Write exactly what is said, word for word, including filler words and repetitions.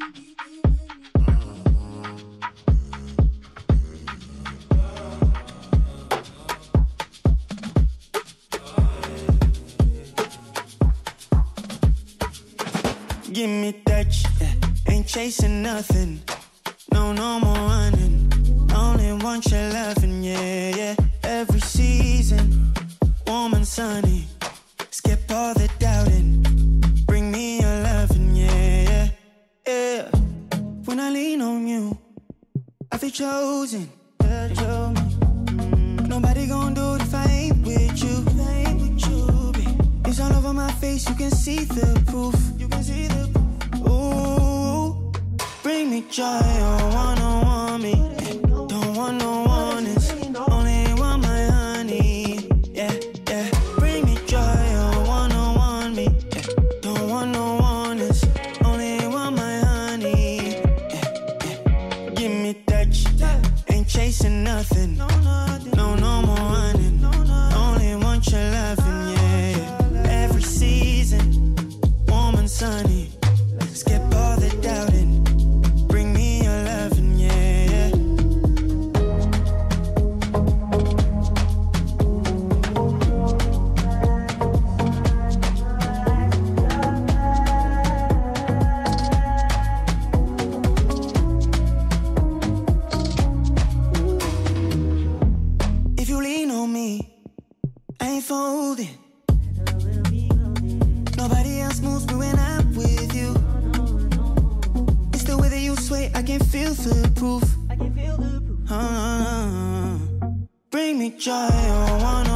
Give me touch, yeah. Ain't chasing nothing. No, no more running. Only want your loving, yeah, yeah. Every season, warm and sunny. Skip all the doubting. Bring me your loving, yeah, yeah, yeah. When I lean on you, I feel chosen. Yeah, chosen. Mm. Nobody gon' do it if I ain't with you. If I ain't with you, babe. It's all over my face, you can see the proof. You can see the proof. Ooh, bring me joy, oh, wanna want me. Don't want no warnings, only want my honey. Yeah, yeah. Bring me joy, oh, wanna want me. Yeah. Don't want no warnings, only want my honey. Yeah, yeah. Give me touch, ain't chasing nothing. No, no more running, only want your loving, yeah. Every season, warm and sunny. Skip all the doubting. Bring me your loving, yeah, yeah. If you lean on me, I ain't folding. Nobody else moves me when I'm with you. It's the way that you sway, I can feel the proof. I can feel the proof. Uh, bring me joy, oh, wanna